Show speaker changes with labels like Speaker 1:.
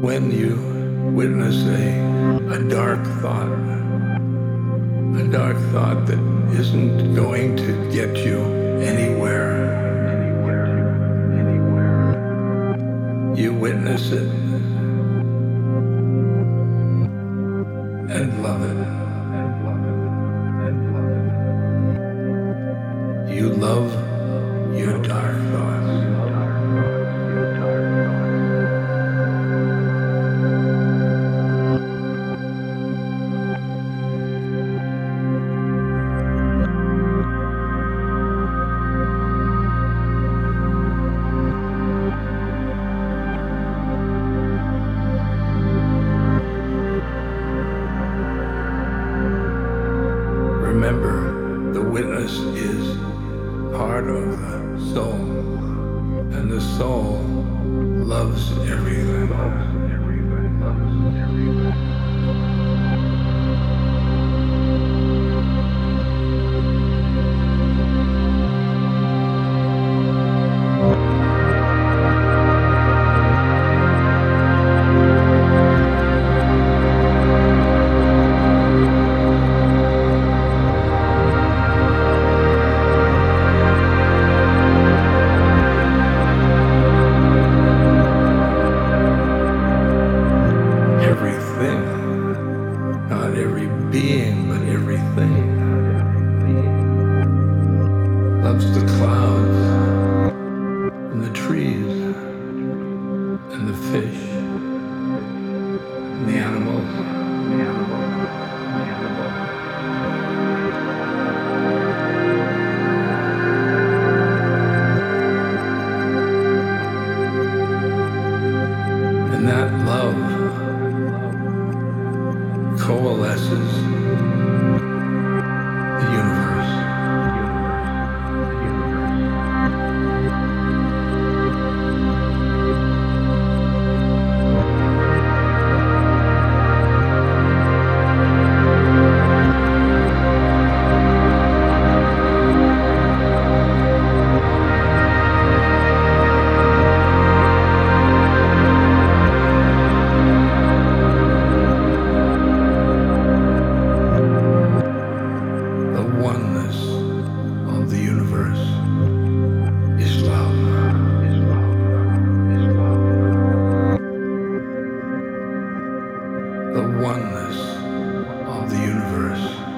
Speaker 1: when you witness a dark thought that isn't going to get you anywhere, you witness it and love it. You love your dark thoughts. Remember, the witness is part of the soul, and the soul loves everything. Not every being, but everything. Loves the clouds, and the trees, and the fish, and the animals. And that love coalesces the universe. The oneness of the universe.